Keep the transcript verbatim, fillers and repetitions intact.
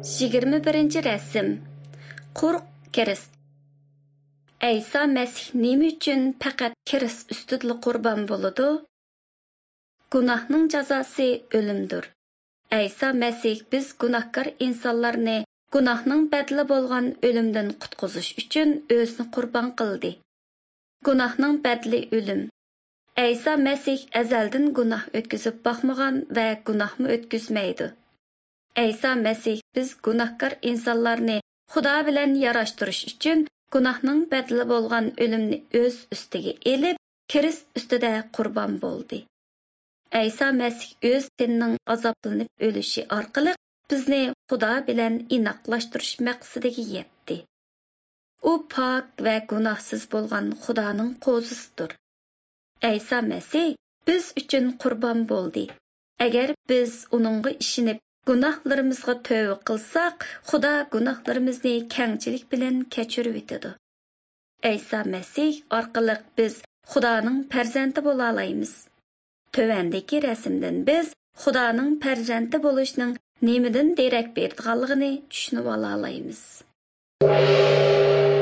yigirma birinchi rasm. Quruq kirist. Aysa Masih nima uchun faqat kirist ustida qurbon bo'ladi? Gunohning jazosi o'limdir. Aysa Masih biz gunohkor insonlarni gunohning badli bo'lgan o'limdan qutqizish uchun o'zini qurbon qildi. Gunohning badli o'lim. Aysa Masih azaldan gunoh o'tkazib boqmagan va gunohni o'tkazmaydi. Aysa Masih biz gunohkor insonlarni Xudo bilan yarashtirish uchun gunohning badli bo'lgan o'limni o'z ustiga elib, kirist ustida qurbon bo'ldi. Aysa Masih o'z tenining azoblanib o'lishi orqali bizni Xudo bilan inoqlashtirish maqsadiga yetdi. U pok va gunohsiz bo'lgan Xudoning qo'zisidir. Aysa Masih biz uchun qurbon bo'ldi. Agar biz uningga ishonib gunohlarimizga tövbe qilsak, Xudo gunohlarimizni kengchilik bilan kechirib o'tadi. Aysa Masih orqali biz Xudoning farzandi bo'la olamiz. Tövəndəki rəsmdən biz Xudoning farzandi bo'lishning nimadan derak berdiganligini tushunib ola olamiz.